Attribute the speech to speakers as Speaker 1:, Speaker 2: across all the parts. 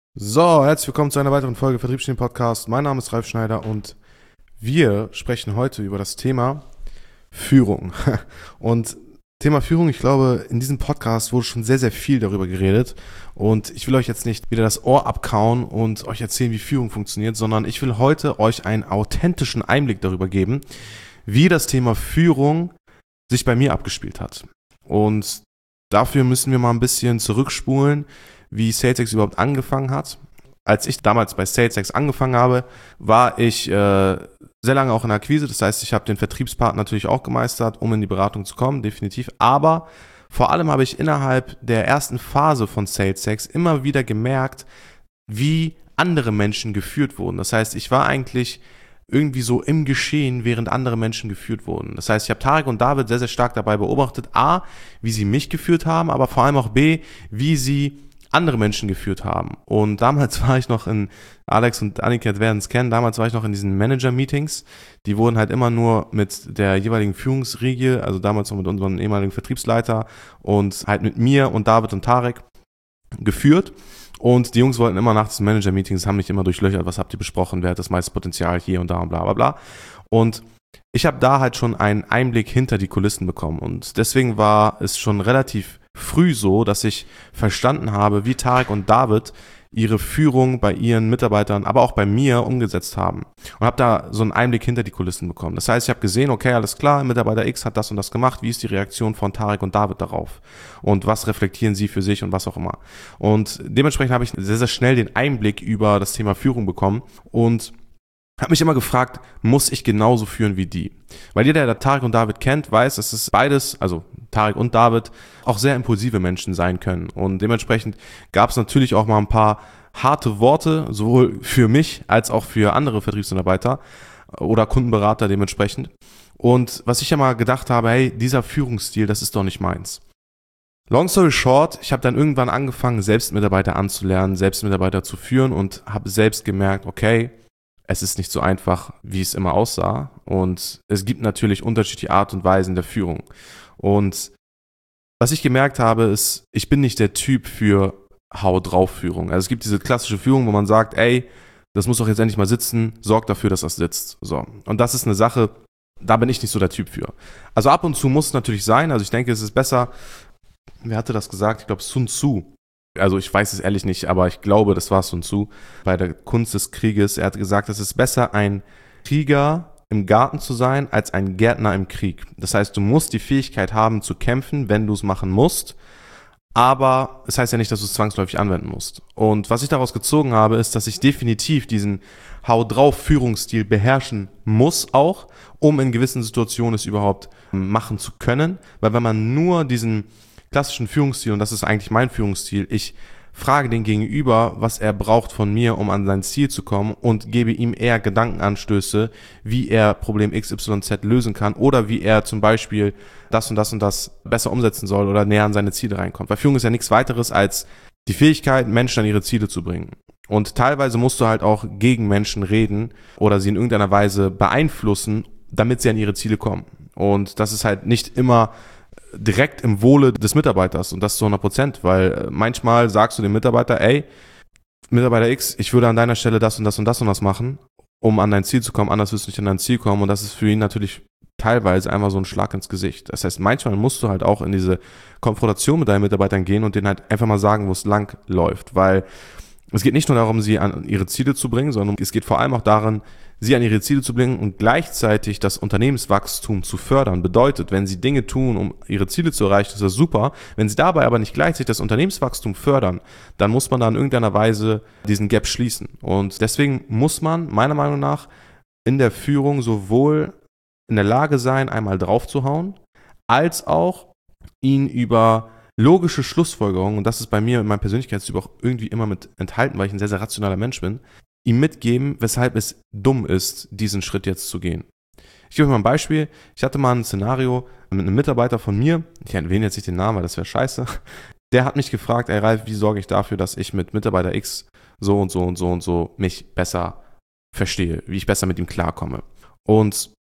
Speaker 1: So, herzlich willkommen zu einer weiteren Folge Vertriebsstudien Podcast. Mein Name ist Ralf Schneider und wir sprechen heute über das Thema Führung. Und Thema Führung, ich glaube, in diesem Podcast wurde schon sehr, sehr viel darüber geredet. Und ich will euch jetzt nicht wieder das Ohr abkauen und euch erzählen, wie Führung funktioniert, sondern ich will heute euch einen authentischen Einblick darüber geben, wie das Thema Führung sich bei mir abgespielt hat. Und dafür müssen wir mal ein bisschen zurückspulen, wie SalesX überhaupt angefangen hat. Als ich damals bei SalesX angefangen habe, war ich sehr lange auch in der Akquise. Das heißt, ich habe den Vertriebspart natürlich auch gemeistert, um in die Beratung zu kommen, definitiv. Aber vor allem habe ich innerhalb der ersten Phase von SalesX immer wieder gemerkt, wie andere Menschen geführt wurden. Das heißt, ich war eigentlich irgendwie so im Geschehen, während andere Menschen geführt wurden. Das heißt, ich habe Tarek und David sehr, sehr stark dabei beobachtet, A, wie sie mich geführt haben, aber vor allem auch B, wie sie andere Menschen geführt haben. Und damals war ich noch Alex und Annika werden es kennen, damals war ich noch in diesen Manager-Meetings. Die wurden halt immer nur mit der jeweiligen Führungsriege, also damals noch mit unserem ehemaligen Vertriebsleiter und halt mit mir und David und Tarek geführt. Und die Jungs wollten immer nach diesen Manager-Meetings, haben mich immer durchlöchert, was habt ihr besprochen, wer hat das meiste Potenzial hier und da und bla bla bla. Und ich habe da halt schon einen Einblick hinter die Kulissen bekommen. Und deswegen war es schon relativ früh so, dass ich verstanden habe, wie Tarek und David ihre Führung bei ihren Mitarbeitern, aber auch bei mir umgesetzt haben. Und habe da so einen Einblick hinter die Kulissen bekommen. Das heißt, ich habe gesehen, okay, alles klar, Mitarbeiter X hat das und das gemacht. Wie ist die Reaktion von Tarek und David darauf? Und was reflektieren sie für sich und was auch immer? Und dementsprechend habe ich sehr, sehr schnell den Einblick über das Thema Führung bekommen und habe mich immer gefragt, muss ich genauso führen wie die? Weil jeder, der Tarek und David kennt, weiß, dass es beides, also Tarek und David, auch sehr impulsive Menschen sein können. Und dementsprechend gab es natürlich auch mal ein paar harte Worte, sowohl für mich als auch für andere Vertriebsmitarbeiter oder Kundenberater dementsprechend. Und was ich ja mal gedacht habe, hey, dieser Führungsstil, das ist doch nicht meins. Long story short, ich habe dann irgendwann angefangen, selbst Mitarbeiter anzulernen, selbst Mitarbeiter zu führen und habe selbst gemerkt, okay, es ist nicht so einfach, wie es immer aussah. Und es gibt natürlich unterschiedliche Art und Weisen der Führung. Und was ich gemerkt habe, ist, ich bin nicht der Typ für Hau-drauf-Führung. Also es gibt diese klassische Führung, wo man sagt, ey, das muss doch jetzt endlich mal sitzen, sorg dafür, dass das sitzt. So. Und das ist eine Sache, da bin ich nicht so der Typ für. Also ab und zu muss es natürlich sein. Also ich denke, es ist besser, wer hatte das gesagt? Ich glaube, Sun Tzu. Also ich weiß es ehrlich nicht, aber ich glaube, das war Sun Tzu bei der Kunst des Krieges. Er hat gesagt, es ist besser, ein Krieger im Garten zu sein, als ein Gärtner im Krieg. Das heißt, du musst die Fähigkeit haben zu kämpfen, wenn du es machen musst. Aber es heißt ja nicht, dass du es zwangsläufig anwenden musst. Und was ich daraus gezogen habe, ist, dass ich definitiv diesen Hau-drauf-Führungsstil beherrschen muss auch, um in gewissen Situationen es überhaupt machen zu können. Weil wenn man nur diesen klassischen Führungsstil, und das ist eigentlich mein Führungsstil, ich frage den Gegenüber, was er braucht von mir, um an sein Ziel zu kommen und gebe ihm eher Gedankenanstöße, wie er Problem XYZ lösen kann oder wie er zum Beispiel das und das und das besser umsetzen soll oder näher an seine Ziele reinkommt. Weil Führung ist ja nichts weiteres als die Fähigkeit, Menschen an ihre Ziele zu bringen. Und teilweise musst du halt auch gegen Menschen reden oder sie in irgendeiner Weise beeinflussen, damit sie an ihre Ziele kommen. Und das ist halt nicht immer direkt im Wohle des Mitarbeiters und das zu 100%, weil manchmal sagst du dem Mitarbeiter, ey, Mitarbeiter X, ich würde an deiner Stelle das und das und das und das machen, um an dein Ziel zu kommen, anders wirst du nicht an dein Ziel kommen und das ist für ihn natürlich teilweise einfach so ein Schlag ins Gesicht. Das heißt, manchmal musst du halt auch in diese Konfrontation mit deinen Mitarbeitern gehen und denen halt einfach mal sagen, wo es lang läuft, weil es geht nicht nur darum, sie an ihre Ziele zu bringen, sondern es geht vor allem auch daran, sie an ihre Ziele zu bringen und gleichzeitig das Unternehmenswachstum zu fördern. Bedeutet, wenn sie Dinge tun, um ihre Ziele zu erreichen, ist das super. Wenn sie dabei aber nicht gleichzeitig das Unternehmenswachstum fördern, dann muss man da in irgendeiner Weise diesen Gap schließen. Und deswegen muss man meiner Meinung nach in der Führung sowohl in der Lage sein, einmal draufzuhauen, als auch ihn über logische Schlussfolgerungen, und das ist bei mir in meinem Persönlichkeitstyp auch irgendwie immer mit enthalten, weil ich ein sehr, sehr rationaler Mensch bin, ihm mitgeben, weshalb es dumm ist, diesen Schritt jetzt zu gehen. Ich gebe euch mal ein Beispiel. Ich hatte mal ein Szenario mit einem Mitarbeiter von mir, ich erwähne jetzt nicht den Namen, weil das wäre scheiße, der hat mich gefragt, ey Ralf, wie sorge ich dafür, dass ich mit Mitarbeiter X so und so und so und so mich besser verstehe, wie ich besser mit ihm klarkomme. Und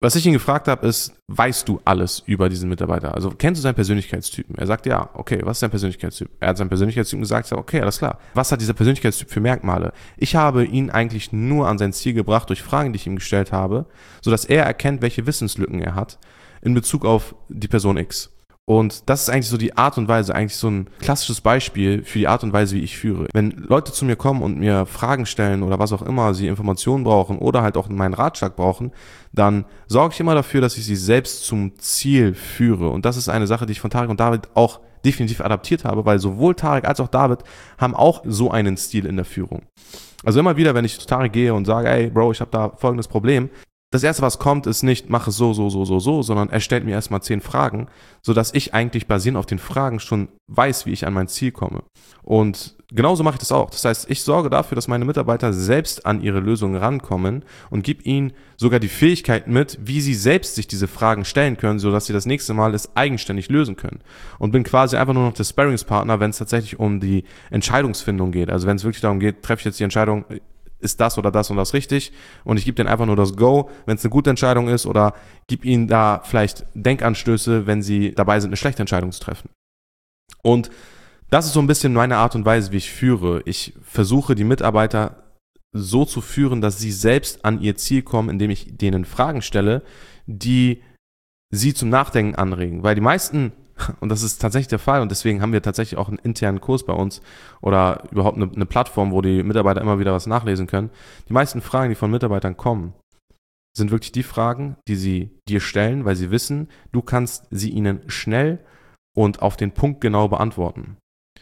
Speaker 1: Was ich ihn gefragt habe, ist, weißt du alles über diesen Mitarbeiter? Also kennst du seinen Persönlichkeitstypen? Er sagt, ja, okay, was ist sein Persönlichkeitstyp? Er hat seinen Persönlichkeitstyp gesagt, okay, alles klar. Was hat dieser Persönlichkeitstyp für Merkmale? Ich habe ihn eigentlich nur an sein Ziel gebracht durch Fragen, die ich ihm gestellt habe, sodass er erkennt, welche Wissenslücken er hat in Bezug auf die Person X. Und das ist eigentlich so die Art und Weise, eigentlich so ein klassisches Beispiel für die Art und Weise, wie ich führe. Wenn Leute zu mir kommen und mir Fragen stellen oder was auch immer, sie Informationen brauchen oder halt auch meinen Ratschlag brauchen, dann sorge ich immer dafür, dass ich sie selbst zum Ziel führe. Und das ist eine Sache, die ich von Tarek und David auch definitiv adaptiert habe, weil sowohl Tarek als auch David haben auch so einen Stil in der Führung. Also immer wieder, wenn ich zu Tarek gehe und sage, ey Bro, ich habe da folgendes Problem, das Erste, was kommt, ist nicht, mach es so, sondern er stellt mir erstmal 10 Fragen, sodass ich eigentlich basierend auf den Fragen schon weiß, wie ich an mein Ziel komme. Und genauso mache ich das auch. Das heißt, ich sorge dafür, dass meine Mitarbeiter selbst an ihre Lösungen rankommen und gebe ihnen sogar die Fähigkeit mit, wie sie selbst sich diese Fragen stellen können, sodass sie das nächste Mal es eigenständig lösen können. Und bin quasi einfach nur noch der Sparringspartner, wenn es tatsächlich um die Entscheidungsfindung geht. Also wenn es wirklich darum geht, treffe ich jetzt die Entscheidung, ist das oder das und das richtig, und ich gebe denen einfach nur das Go, wenn es eine gute Entscheidung ist, oder gebe ihnen da vielleicht Denkanstöße, wenn sie dabei sind, eine schlechte Entscheidung zu treffen. Und das ist so ein bisschen meine Art und Weise, wie ich führe. Ich versuche, die Mitarbeiter so zu führen, dass sie selbst an ihr Ziel kommen, indem ich denen Fragen stelle, die sie zum Nachdenken anregen. Weil die meisten, und das ist tatsächlich der Fall, und deswegen haben wir tatsächlich auch einen internen Kurs bei uns oder überhaupt eine Plattform, wo die Mitarbeiter immer wieder was nachlesen können. Die meisten Fragen, die von Mitarbeitern kommen, sind wirklich die Fragen, die sie dir stellen, weil sie wissen, du kannst sie ihnen schnell und auf den Punkt genau beantworten.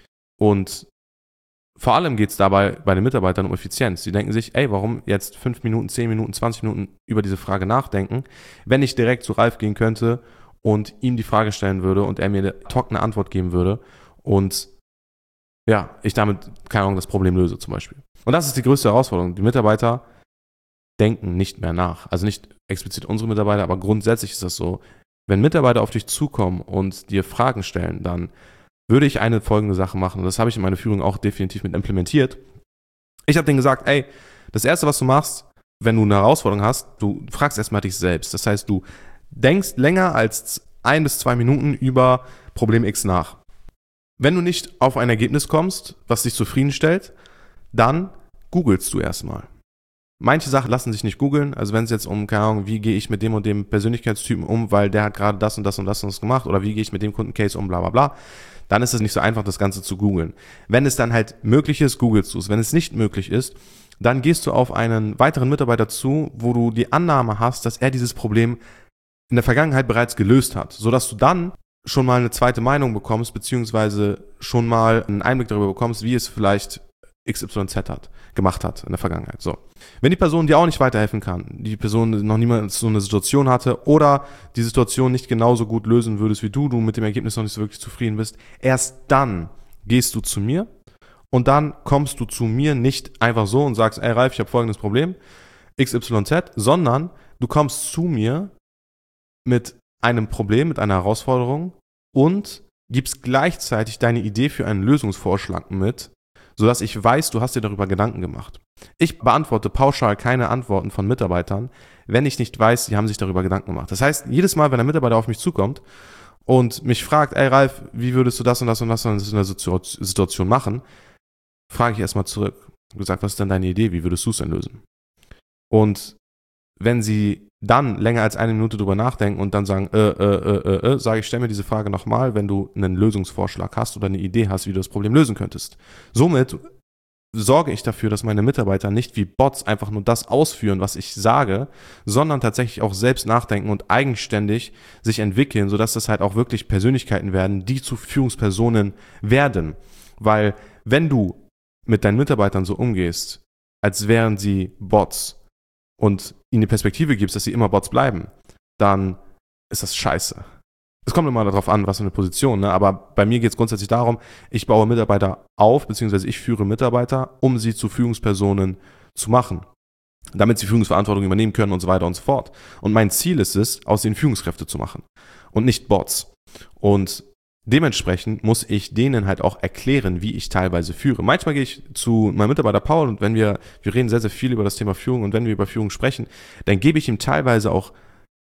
Speaker 1: Und vor allem geht es dabei bei den Mitarbeitern um Effizienz. Sie denken sich, ey, warum jetzt 5 Minuten, 10 Minuten, 20 Minuten über diese Frage nachdenken, wenn ich direkt zu Ralf gehen könnte und ihm die Frage stellen würde und er mir eine trockene Antwort geben würde und ja, ich damit, keine Ahnung, das Problem löse zum Beispiel. Und das ist die größte Herausforderung. Die Mitarbeiter denken nicht mehr nach. Also nicht explizit unsere Mitarbeiter, aber grundsätzlich ist das so. Wenn Mitarbeiter auf dich zukommen und dir Fragen stellen, dann würde ich eine folgende Sache machen. Und das habe ich in meiner Führung auch definitiv mit implementiert. Ich habe denen gesagt, ey, das Erste, was du machst, wenn du eine Herausforderung hast, du fragst erstmal dich selbst. Das heißt, du denkst länger als 1 bis 2 Minuten über Problem X nach. Wenn du nicht auf ein Ergebnis kommst, was dich zufriedenstellt, dann googelst du erstmal. Manche Sachen lassen sich nicht googeln, also wenn es jetzt um, keine Ahnung, wie gehe ich mit dem und dem Persönlichkeitstypen um, weil der hat gerade das und das und das und das gemacht, oder wie gehe ich mit dem Kundencase um, bla bla bla, dann ist es nicht so einfach, das Ganze zu googeln. Wenn es dann halt möglich ist, googelst du es. Wenn es nicht möglich ist, dann gehst du auf einen weiteren Mitarbeiter zu, wo du die Annahme hast, dass er dieses Problem in der Vergangenheit bereits gelöst hat, sodass du dann schon mal eine zweite Meinung bekommst, beziehungsweise schon mal einen Einblick darüber bekommst, wie es vielleicht XYZ gemacht hat in der Vergangenheit. So. Wenn die Person dir auch nicht weiterhelfen kann, die Person noch niemals so eine Situation hatte oder die Situation nicht genauso gut lösen würdest wie du mit dem Ergebnis noch nicht so wirklich zufrieden bist, erst dann gehst du zu mir und dann kommst du zu mir nicht einfach so und sagst, ey Ralf, ich habe folgendes Problem, XYZ, sondern du kommst zu mir mit einem Problem, mit einer Herausforderung und gibst gleichzeitig deine Idee für einen Lösungsvorschlag mit, sodass ich weiß, du hast dir darüber Gedanken gemacht. Ich beantworte pauschal keine Antworten von Mitarbeitern, wenn ich nicht weiß, sie haben sich darüber Gedanken gemacht. Das heißt, jedes Mal, wenn ein Mitarbeiter auf mich zukommt und mich fragt, ey Ralf, wie würdest du das und das und das in der Situation machen, frage ich erstmal zurück. Ich habe gesagt, was ist denn deine Idee, wie würdest du es denn lösen? Und wenn sie dann länger als 1 Minute drüber nachdenken und dann sagen, sage ich, stell mir diese Frage nochmal, wenn du einen Lösungsvorschlag hast oder eine Idee hast, wie du das Problem lösen könntest. Somit sorge ich dafür, dass meine Mitarbeiter nicht wie Bots einfach nur das ausführen, was ich sage, sondern tatsächlich auch selbst nachdenken und eigenständig sich entwickeln, sodass das halt auch wirklich Persönlichkeiten werden, die zu Führungspersonen werden. Weil wenn du mit deinen Mitarbeitern so umgehst, als wären sie Bots, und ihnen die Perspektive gibst, dass sie immer Bots bleiben, dann ist das scheiße. Es kommt immer darauf an, was für eine Position, ne? Aber bei mir geht es grundsätzlich darum, ich baue Mitarbeiter auf, beziehungsweise ich führe Mitarbeiter, um sie zu Führungspersonen zu machen, damit sie Führungsverantwortung übernehmen können und so weiter und so fort. Und mein Ziel ist es, aus ihnen Führungskräfte zu machen und nicht Bots. Und dementsprechend muss ich denen halt auch erklären, wie ich teilweise führe. Manchmal gehe ich zu meinem Mitarbeiter Paul und wenn wir reden sehr, sehr viel über das Thema Führung und wenn wir über Führung sprechen, dann gebe ich ihm teilweise auch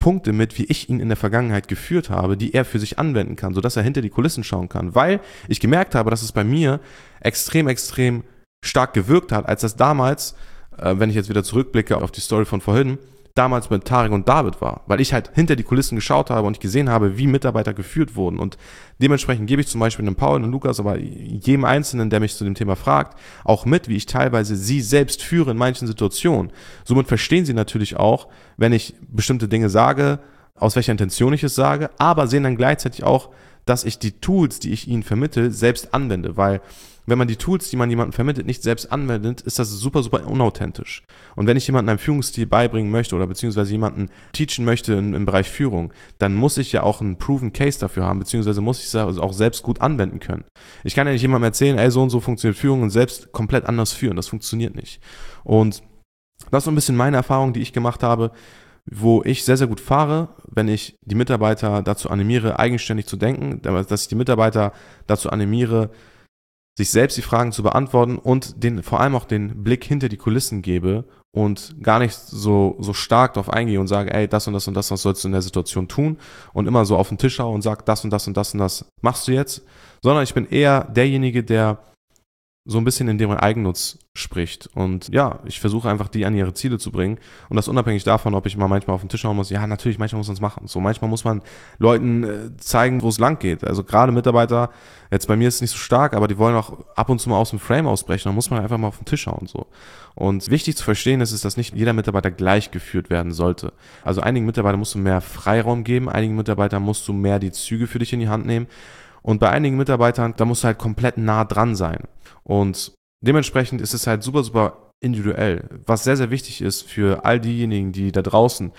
Speaker 1: Punkte mit, wie ich ihn in der Vergangenheit geführt habe, die er für sich anwenden kann, sodass er hinter die Kulissen schauen kann. Weil ich gemerkt habe, dass es bei mir extrem, extrem stark gewirkt hat, als das damals, wenn ich jetzt wieder zurückblicke auf die Story von vorhin, damals mit Tarek und David war, weil ich halt hinter die Kulissen geschaut habe und ich gesehen habe, wie Mitarbeiter geführt wurden, und dementsprechend gebe ich zum Beispiel dem Paul und Lukas, aber jedem Einzelnen, der mich zu dem Thema fragt, auch mit, wie ich teilweise sie selbst führe in manchen Situationen. Somit verstehen sie natürlich auch, wenn ich bestimmte Dinge sage, aus welcher Intention ich es sage, aber sehen dann gleichzeitig auch, dass ich die Tools, die ich ihnen vermittle, selbst anwende, weil wenn man die Tools, die man jemandem vermittelt, nicht selbst anwendet, ist das super, super unauthentisch. Und wenn ich jemandem einen Führungsstil beibringen möchte oder beziehungsweise jemanden teachen möchte im Bereich Führung, dann muss ich ja auch einen proven Case dafür haben, beziehungsweise muss ich es auch selbst gut anwenden können. Ich kann ja nicht jemandem erzählen, ey, so und so funktioniert Führung und selbst komplett anders führen. Das funktioniert nicht. Und das ist so ein bisschen meine Erfahrung, die ich gemacht habe, wo ich sehr, sehr gut fahre, wenn ich die Mitarbeiter dazu animiere, eigenständig zu denken, dass ich die Mitarbeiter dazu animiere, sich selbst die Fragen zu beantworten und vor allem auch den Blick hinter die Kulissen gebe und gar nicht so stark darauf eingehe und sage, ey, das und das und das, was sollst du in der Situation tun, und immer so auf den Tisch schaue und sage, das und das und das und das machst du jetzt, sondern ich bin eher derjenige, der so ein bisschen in deren Eigennutz spricht. Und ja, ich versuche einfach, die an ihre Ziele zu bringen. Und das unabhängig davon, ob ich mal manchmal auf den Tisch schauen muss. Ja, natürlich, manchmal muss man es machen. So, manchmal muss man Leuten zeigen, wo es lang geht. Also gerade Mitarbeiter, jetzt bei mir ist es nicht so stark, aber die wollen auch ab und zu mal aus dem Frame ausbrechen. Da muss man einfach mal auf den Tisch schauen. So. Und wichtig zu verstehen ist, dass nicht jeder Mitarbeiter gleich geführt werden sollte. Also einigen Mitarbeitern musst du mehr Freiraum geben, einigen Mitarbeitern musst du mehr die Züge für dich in die Hand nehmen. Und bei einigen Mitarbeitern, da musst du halt komplett nah dran sein. Und dementsprechend ist es halt super, super individuell. Was sehr, sehr wichtig ist für all diejenigen, die da draußen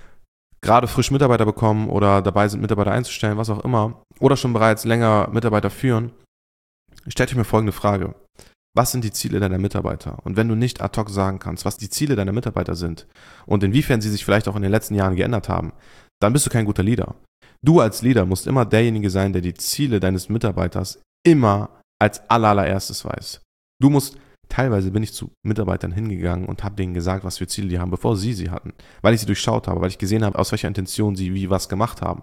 Speaker 1: gerade frisch Mitarbeiter bekommen oder dabei sind, Mitarbeiter einzustellen, was auch immer, oder schon bereits länger Mitarbeiter führen, stellt euch mir folgende Frage. Was sind die Ziele deiner Mitarbeiter? Und wenn du nicht ad hoc sagen kannst, was die Ziele deiner Mitarbeiter sind und inwiefern sie sich vielleicht auch in den letzten Jahren geändert haben, dann bist du kein guter Leader. Du als Leader musst immer derjenige sein, der die Ziele deines Mitarbeiters immer als allererstes weiß. Du musst, teilweise bin ich zu Mitarbeitern hingegangen und habe denen gesagt, was für Ziele die haben, bevor sie hatten. Weil ich sie durchschaut habe, weil ich gesehen habe, aus welcher Intention sie wie was gemacht haben.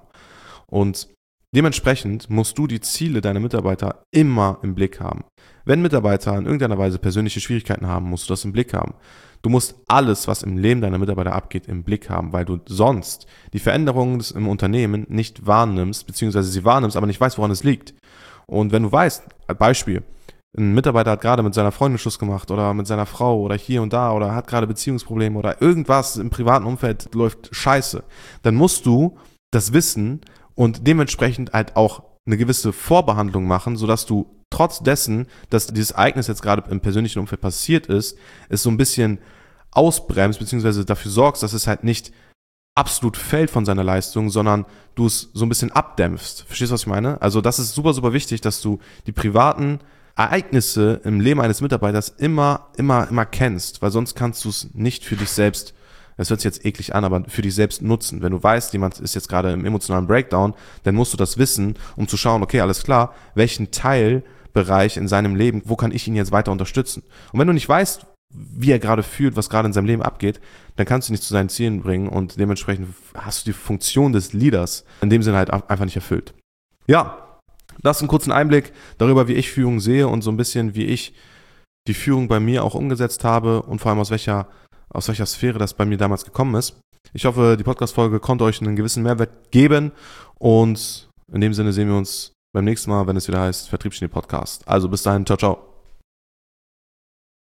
Speaker 1: Und dementsprechend musst du die Ziele deiner Mitarbeiter immer im Blick haben. Wenn Mitarbeiter in irgendeiner Weise persönliche Schwierigkeiten haben, musst du das im Blick haben. Du musst alles, was im Leben deiner Mitarbeiter abgeht, im Blick haben, weil du sonst die Veränderungen im Unternehmen nicht wahrnimmst, beziehungsweise sie wahrnimmst, aber nicht weißt, woran es liegt. Und wenn du weißt, als Beispiel, ein Mitarbeiter hat gerade mit seiner Freundin Schluss gemacht oder mit seiner Frau oder hier und da oder hat gerade Beziehungsprobleme oder irgendwas im privaten Umfeld läuft scheiße, dann musst du das wissen und dementsprechend halt auch eine gewisse Vorbehandlung machen, sodass du trotz dessen, dass dieses Ereignis jetzt gerade im persönlichen Umfeld passiert ist, es so ein bisschen ausbremst, beziehungsweise dafür sorgst, dass es halt nicht absolut fällt von seiner Leistung, sondern du es so ein bisschen abdämpfst. Verstehst du, was ich meine? Also das ist super, super wichtig, dass du die privaten Ereignisse im Leben eines Mitarbeiters immer kennst, weil sonst kannst du es nicht für dich selbst, das hört sich jetzt eklig an, aber für dich selbst nutzen. Wenn du weißt, jemand ist jetzt gerade im emotionalen Breakdown, dann musst du das wissen, um zu schauen, okay, alles klar, welchen Teilbereich in seinem Leben, wo kann ich ihn jetzt weiter unterstützen? Und wenn du nicht weißt, wie er gerade fühlt, was gerade in seinem Leben abgeht, dann kannst du ihn nicht zu seinen Zielen bringen und dementsprechend hast du die Funktion des Leaders in dem Sinne halt einfach nicht erfüllt. Ja, das ist ein kurzer Einblick darüber, wie ich Führung sehe und so ein bisschen, wie ich die Führung bei mir auch umgesetzt habe und vor allem aus welcher Sphäre das bei mir damals gekommen ist. Ich hoffe, die Podcast-Folge konnte euch einen gewissen Mehrwert geben und in dem Sinne sehen wir uns beim nächsten Mal, wenn es wieder heißt Vertriebsgenie Podcast. Also bis dahin, ciao, ciao.